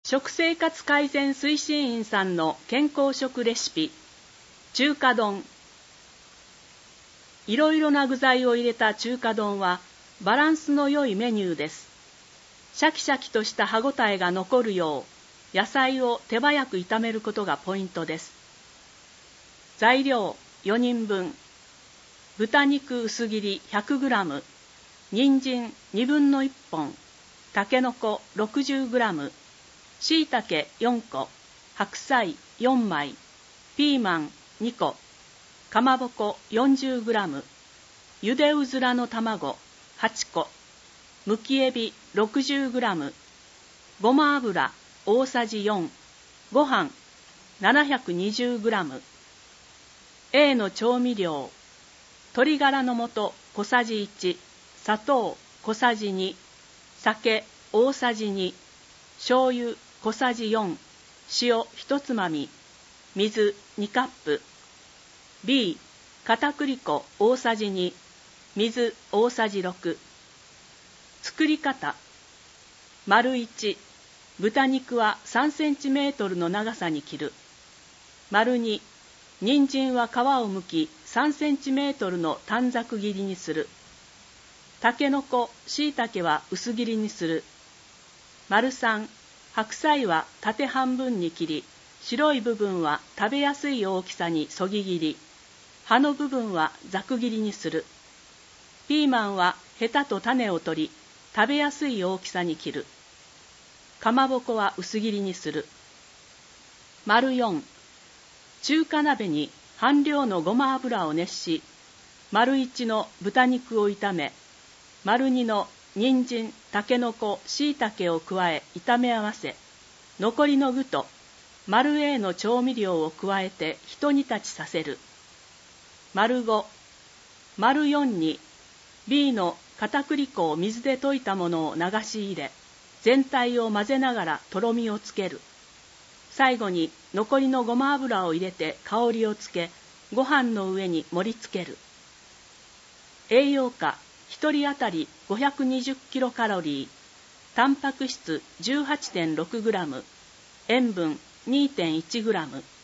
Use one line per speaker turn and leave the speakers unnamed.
食生活改善推進員さんの健康食レシピ、中華丼。いろいろな具材を入れた中華丼はバランスの良いメニューです。シャキシャキとした歯ごたえが残るよう、野菜を手早く炒めることがポイントです。材料4人分。豚肉薄切り 100g、人参1/2本、たけのこ 60g、しいたけ4個、白菜4枚、ピーマン2個、かまぼこ 40g、ゆでうずらの卵8個、むきエビ 60g、ごま油大さじ4、ご飯 720g、A の調味料、鶏ガラの素小さじ1、砂糖小さじ2、酒大さじ2、醤油小さじ4、塩1つまみ、水2カップ。B、片栗粉大さじ2、水大さじ6。作り方。丸1、豚肉は3センチメートルの長さに切る。丸2、人参は皮を剥き3センチメートルの短冊切りにする。たけのこ、しいたけは薄切りにする。丸3、白菜は縦半分に切り、白い部分は食べやすい大きさにそぎ切り、葉の部分はざく切りにする。ピーマンはヘタと種を取り、食べやすい大きさに切る。かまぼこは薄切りにする。丸4、中華鍋に半量のごま油を熱し、丸1の豚肉を炒め、丸2の人参、たけのこ、しいたけを加え炒め合わせ、残りの具と丸 A の調味料を加えて一煮立ちさせる。丸5、丸4に B の片栗粉を水で溶いたものを流し入れ、全体を混ぜながらとろみをつける。最後に残りのごま油を入れて香りをつけ、ご飯の上に盛り付ける。栄養価、1人当たり520キロカロリー、タンパク質 18.6g、塩分 2.1g。